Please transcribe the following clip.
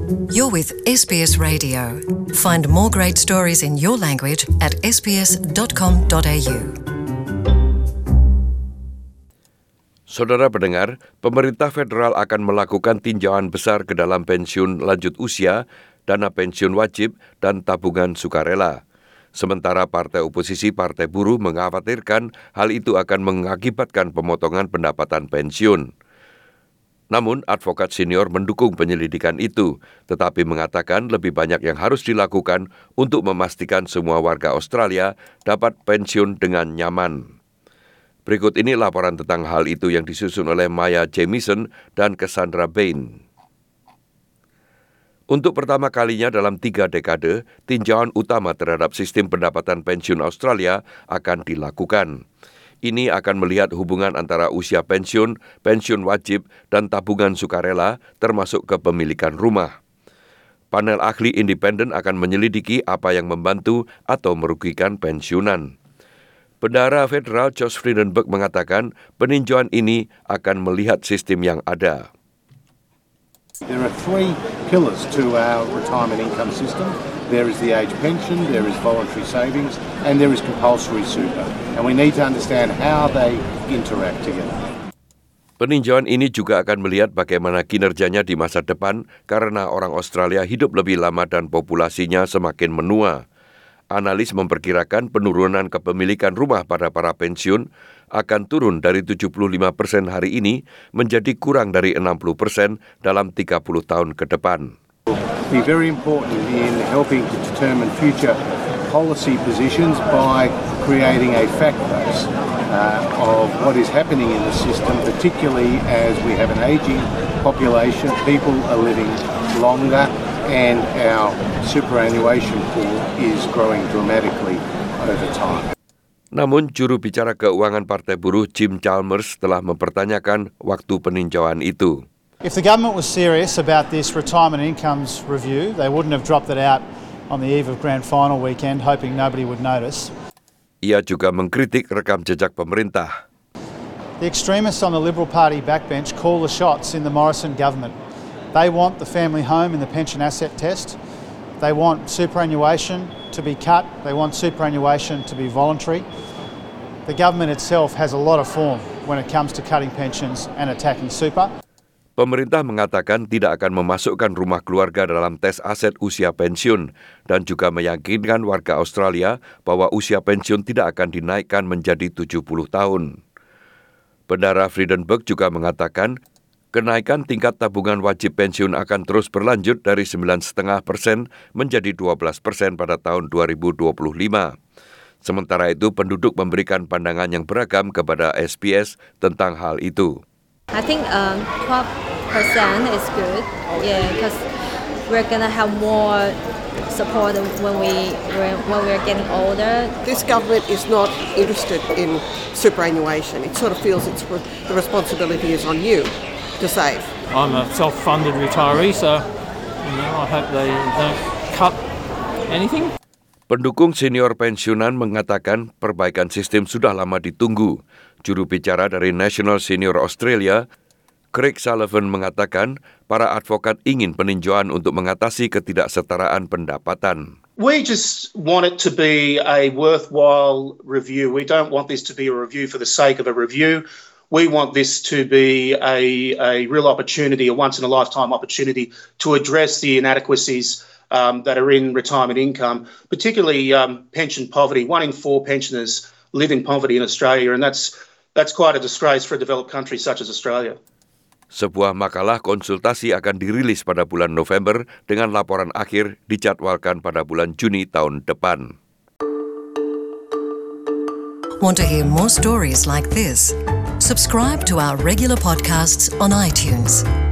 You're with SBS Radio. Find more great stories in your language at sbs.com.au. Saudara pendengar, pemerintah federal akan melakukan tinjauan besar ke dalam pensiun lanjut usia, dana pensiun wajib, dan tabungan sukarela. Sementara partai oposisi Partai Buruh mengkhawatirkan hal itu akan mengakibatkan pemotongan pendapatan pensiun. Namun, advokat senior mendukung penyelidikan itu, tetapi mengatakan lebih banyak yang harus dilakukan untuk memastikan semua warga Australia dapat pensiun dengan nyaman. Berikut ini laporan tentang hal itu yang disusun oleh Maya Jamieson dan Cassandra Bain. Untuk pertama kalinya dalam 3 dekade, tinjauan utama terhadap sistem pendapatan pensiun Australia akan dilakukan. Ini akan melihat hubungan antara usia pensiun, pensiun wajib, dan tabungan sukarela, termasuk kepemilikan rumah. Panel ahli independen akan menyelidiki apa yang membantu atau merugikan pensiunan. Bendahara Federal Josh Frydenberg mengatakan peninjauan ini akan melihat sistem yang ada. There are 3 pillars to our retirement income system. There is the age pension, there is voluntary savings, and there is compulsory super. And we need to understand how they interact together. Peninjauan ini juga akan melihat bagaimana kinerjanya di masa depan karena orang Australia hidup lebih lama dan populasinya semakin menua. Analis memperkirakan penurunan kepemilikan rumah pada para pensiun akan turun dari 75% hari ini menjadi kurang dari 60% dalam 30 tahun ke depan. Be very important in helping to determine future policy positions by creating a fact base of what is happening in the system, particularly as we have an ageing population, people are living longer, and our superannuation pool is growing dramatically over time. Namun, juru bicara keuangan Partai Buruh Jim Chalmers telah mempertanyakan waktu peninjauan itu. If the government was serious about this retirement incomes review, they wouldn't have dropped it out on the eve of grand final weekend, hoping nobody would notice. Ia juga mengkritik rekam jejak pemerintah. The extremists on the Liberal Party backbench call the shots in the Morrison government. They want the family home in the pension asset test. They want superannuation to be cut. They want superannuation to be voluntary. The government itself has a lot of form when it comes to cutting pensions and attacking super. Pemerintah mengatakan tidak akan memasukkan rumah keluarga dalam tes aset usia pensiun dan juga meyakinkan warga Australia bahwa usia pensiun tidak akan dinaikkan menjadi 70 tahun. Bendahara Frydenberg juga mengatakan kenaikan tingkat tabungan wajib pensiun akan terus berlanjut dari 9,5% menjadi 12% pada tahun 2025. Sementara itu, penduduk memberikan pandangan yang beragam kepada SBS tentang hal itu. I think 12% is good, because we're gonna have more support when we're getting older. This government is not interested in superannuation. It sort of feels the responsibility is on you to save. I'm a self-funded retiree, so I hope they don't cut anything. Pendukung senior pensiunan mengatakan perbaikan sistem sudah lama ditunggu. Juru bicara dari National Senior Australia, Craig Sullivan mengatakan para advokat ingin peninjauan untuk mengatasi ketidaksetaraan pendapatan. We just want it to be a worthwhile review. We don't want this to be a review for the sake of a review. We want this to be a real opportunity, a once-in-a-lifetime opportunity to address the inadequacies that are in retirement income, particularly pension poverty. 1 in 4 pensioners live in poverty in Australia, and that's quite a disgrace for a developed country such as Australia. Sebuah makalah konsultasi akan dirilis pada bulan November dengan laporan akhir dijadwalkan pada bulan Juni tahun depan. Want to hear more stories like this? Subscribe to our regular podcasts on iTunes.